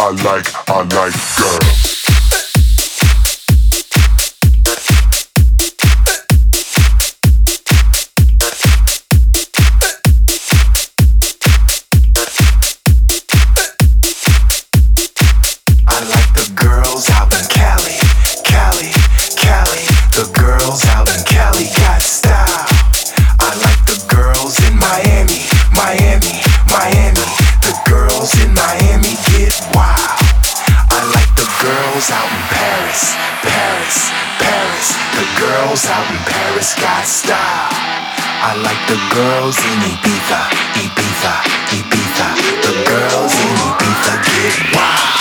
I like girls. Out in Paris, Paris, Paris. The girls out in Paris got style. I like the girls in Ibiza, Ibiza, Ibiza. The girls in Ibiza get wild.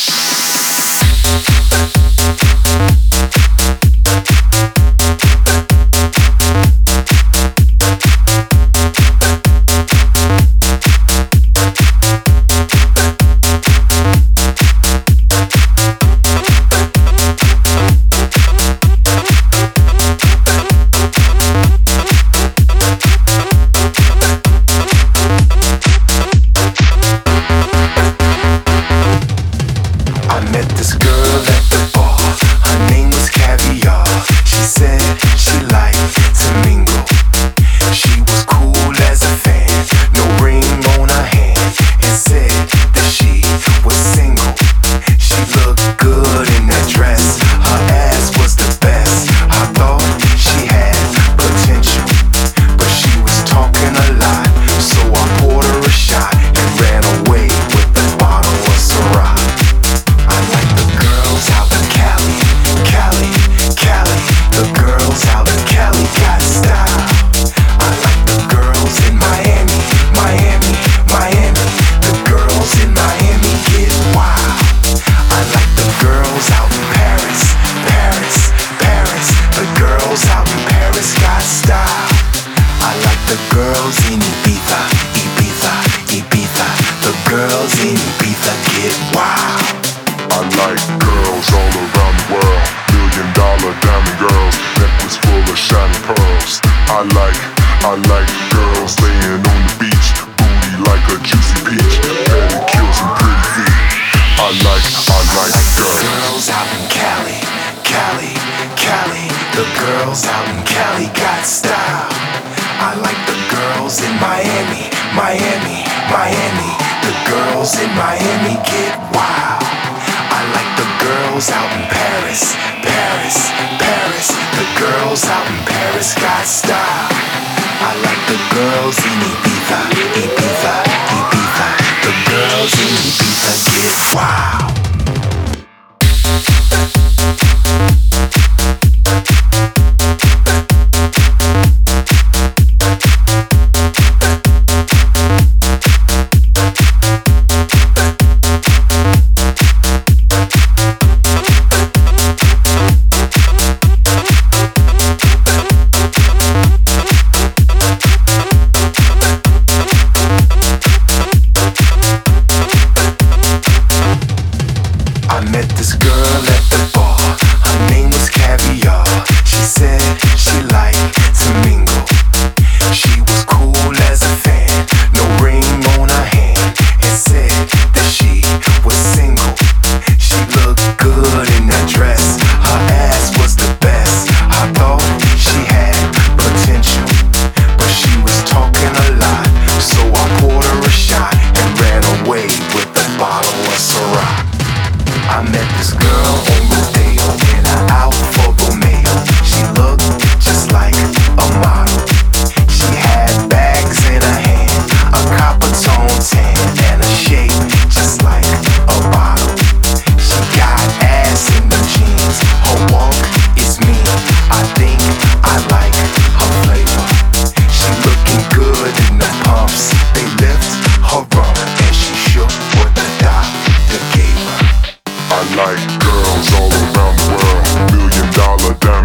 I like girls laying on the beach, booty like a juicy peach, pedicures and pretty feet. I like girls out in Cali, Cali, Cali. The girls out in Cali got style. I like the girls in Miami, Miami, Miami. The girls in Miami get wild. I like the girls out in Paris, Paris, Paris. The girls out in Paris got style. I like the girls in Ibiza, Ibiza, Ibiza. The girls in Ibiza get wild. I met this girl on Rodeo in an Alfa Romeo. She looked just like a model. She had bags in her hand, a copper tone tan, and a shape just like a bottle. She got ass in the jeans, her walk is mean. I think I like her flavor. She looking good in the pumps, they lift her up, and she shook what the doctor gave her. I like girls all around the world, $1 million down.